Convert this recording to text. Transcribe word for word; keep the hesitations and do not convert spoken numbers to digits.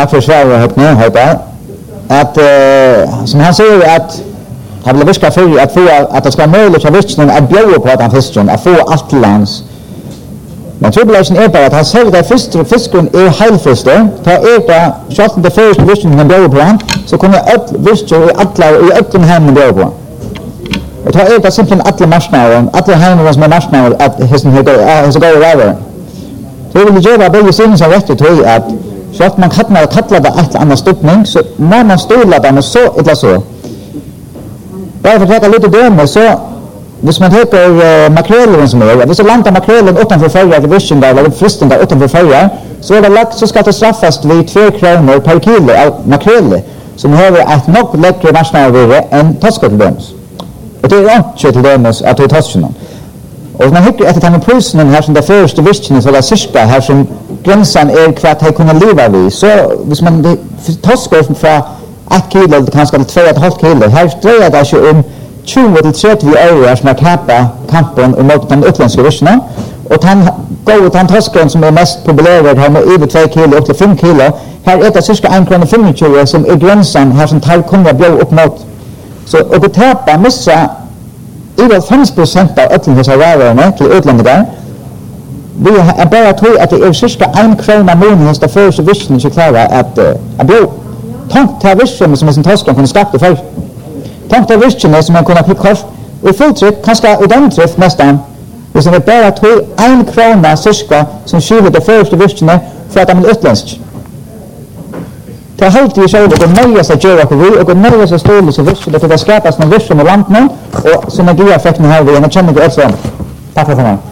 tack för svaret högt nu höjda. Att uh, som han säger att han vill viska för att få att det ska möjligt att visken att bjuda på att han fisken att få allt till lands. Men tribulation är bara att han säger att fisk, fisken är helfister. Ta er det, så att det första visken kan bjuda på han, så kommer ett visker i alla i öppen hem bjuda på. Och ta er det simpelthen alla marsknader, alla hemmen som är marsknader att hesten har så går över. Så vill göra bägge synen som rätt till att så att man kan kalla det ett annat stoppning så när man stolar den så eller så. Bara för att ta lite döme så hvis man heter uh, makrelen som är, hvis man landar makrelen utanför färja till vision eller fristen där utanför färja så är det lagt så ska det straffas vid två kronor per kilo av makrel som har ett något läckre marknadsvärde än toskatdöms. Och det är inte till dömes att det är tosken. Och man hickar efter den prisen här som det första vision så där cirka här som gränsen är kvart att kunna leva vid. Så hvis man toskar från ett kilo eller kanske två och ett halvt kilo här drejer det sig om tjugo till trettio euro som är kappa kampen mot de utländska ryssarna och han går ut han toskren som är mest populär har med över två kilo upp till fem kilo här är det cirka en krona femtio som är gränsen här som tar kommer bli upp mot så och det tappar missa över fem procent av utländska varorna till utlänningar vi är bara tror att det är cirka en krona månaden det första vision så klara att att bli tankt till vision som är sin toskren kan skapa för tankt av vision som man kunna få kort och fulltryck kanske ordentligt nästan och som är bara två en krona cirka som skiljer det första visionen för att de är utländsk. Det är helt i sig att det nöjas att göra på vi och det nöjas att ståla så vision för att skapas någon vision i landet och synergieffekten här vi är känner det också. Tack för det.